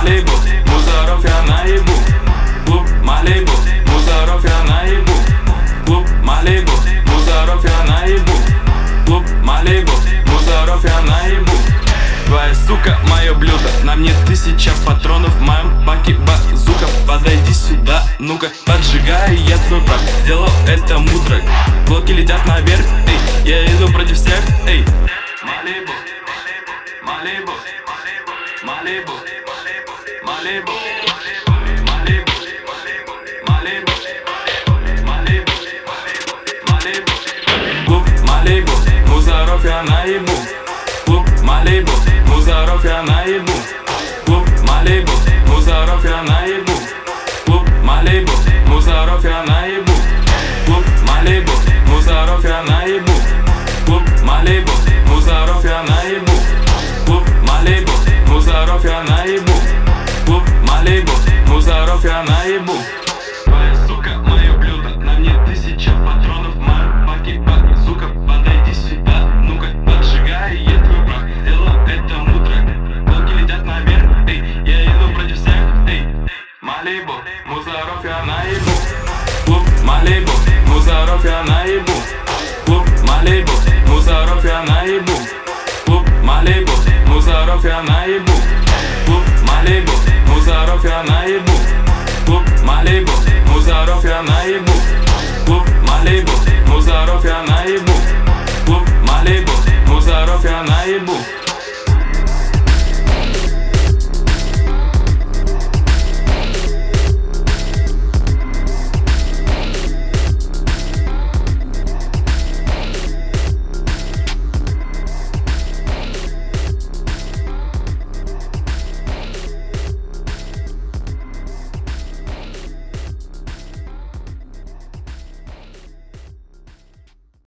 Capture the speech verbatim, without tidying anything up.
Малибу, мусоров я наебу. Клуб Малибу, мусоров я наебу. Клуб Малибу, мусоров я наебу. Клуб Малибу, мусоров я наебу. Твоя сука, мое блюдо, на мне тысяча патронов, в моем баке базука. Подойди сюда, ну-ка, поджигаю я твой брак. Сделал это мудро, блоки летят наверх, эй, я иду против всех, эй. Малибу, Малибу, Малибу, Малибу, Малибу, Малибу, Малибу, Малибу. Клуб Малибу, мусоров я наебу. Клуб Малибу, мусоров я наебу. Клуб Малибу, мусоров я наебу. Клуб Малибу, мусоров я наебу. Клуб Малибу, мусоров я наебу. Клуб Малибу, мусоров я наебу. Клуб Малибу, мусоров я наебу. Клуб Малибу, мусоров я наебу. Твоя сука, мое блюдо, на мне тысяча патронов, в моем баке базука. Подойди сюда, ну-ка, поджигай я твой брак. Сделал это мудро, блоки летят наверх, эй, я иду против всех, эй. Малибу, мусоров я наебу. Клуб Малибу, мусоров я наебу. Клуб Малибу, мусоров я наебу. Клуб Малибу, мусоров я наебу. Клуб Малибу, мусоров я наебу. Клуб Малибу, мусоров я наебу. Клуб Малибу, мусоров я наебу. Клуб Малибу, мусоров я наебу.